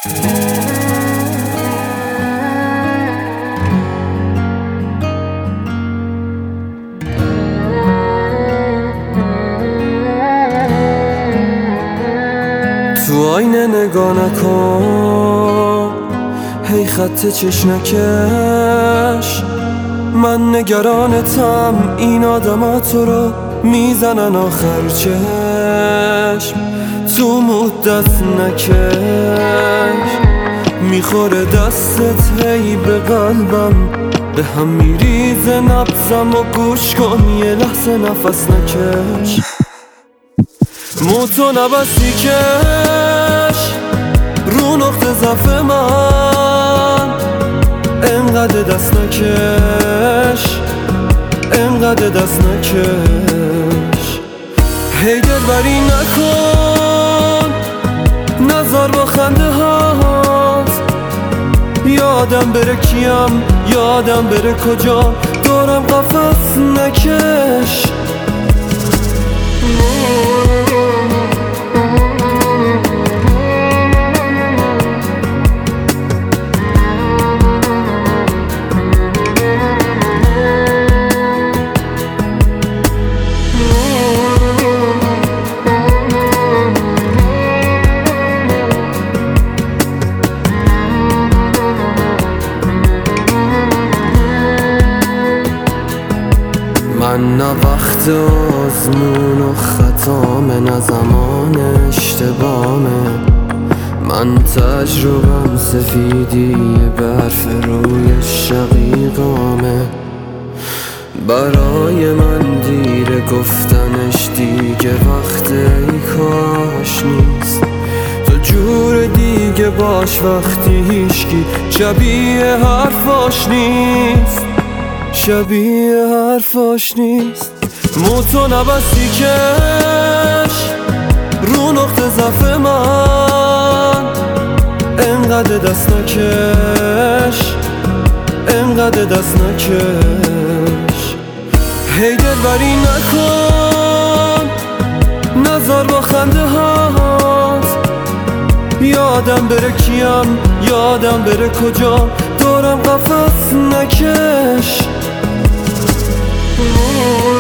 تو آینه نگاه نکن، هی خط چشمکش، من نگرانتم این آدما تو رو میزنن آخر چشم. تو مدت نکش، میخوره دستت هی به قلبم، به هم میریزه نبضم و گوش کن یه لحظه نفس نکش. موتو نبستی کش رو نقطه ضعف من، انقدر دست نکش، انقدر دست نکش. هی دلبری نکن، نزار با خنده هات، یادم بره کیم، یادم بره کجا، دورم قفس نکش. من نه وقت آزمون و خطامه، نه زمان اشتباهمه، من تجربم سفیدی برف روی شقیقامه. برای من دیره گفتنش دیگه وقت ای کاش نیست، تو جور دیگه باش وقتی هیچکی شبیه حرفاش نیست، شبیه حرفاش نیست. موتو نبستی کش رو نقطه ضعف من، انقدر دست نکش، انقدر دست نکش. هی دلبری نکن، نزار با خنده هات، یادم بره کیم، یادم بره کجا، دورم قفس نکش.